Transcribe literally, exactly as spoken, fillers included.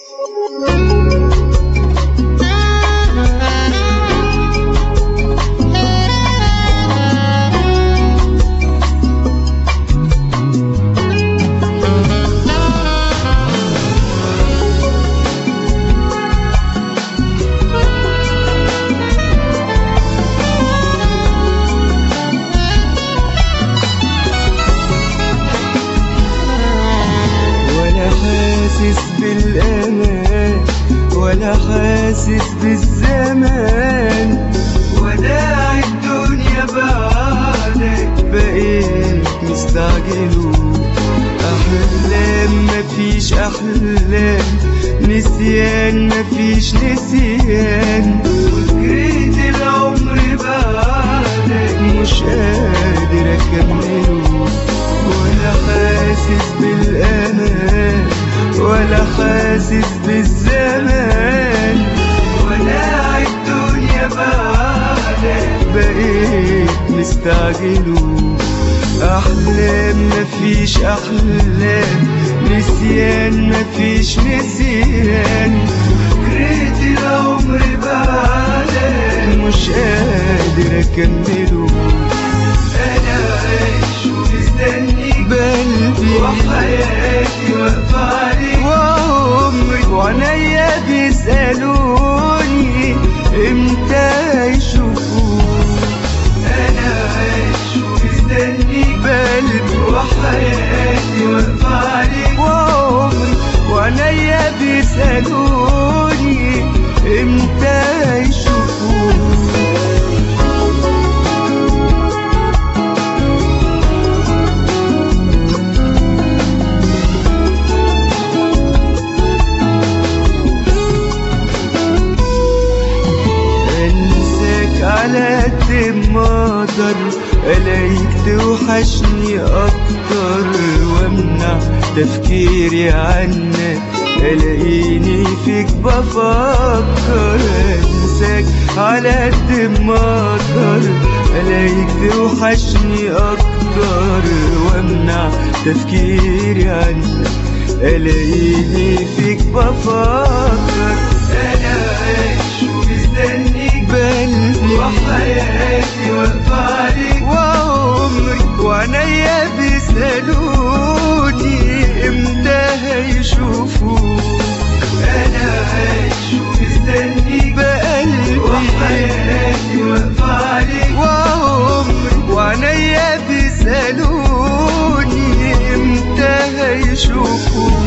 حاسس بالأمان ولا حاسس بالزمان، وداع الدنيا بعدك بقيت مستعجل. أحلام مفيش أحلام، نسيان مفيش نسيان، وجريت العمر بعدك مش قادر أكمله. ولا حاسس بالأمان ولا حاسس بالزمان، وداع الدنيا بعدك بقيت مستعجل. أحلام مفيش أحلام، نسيان مفيش نسيان، جريت العمر بعدك مش قادر أكمله. أنا عايش ومستنيك بقلبي وحياتي واقفة عليك، وعمري وعنيا بيسألوني امتى يشوفوك. أنا عايش ومستنيك بقلبي وحياتي واقفة عليك، وعمري وعنيا بيسألوني امتى يشوفوك. على قد ما اقدر الاقيك توحشني اكتر، وامنع تفكيري عنك الاقيني فيك بفكر. انساك على قد ما اقدر الاقيك توحشني اكتر، وامنع تفكيري عنك الاقيني فيك بفكر. انا عايش ومستنيك بقلبي وحياتي واقفة عليك، وعمري وعنيا بيسألوني امتى هيشوفوك. أنا عايش ومستنيك بقلبي وحياتي واقفة عليك، وعمري وعنيا بيسألوني امتى هيشوفوك.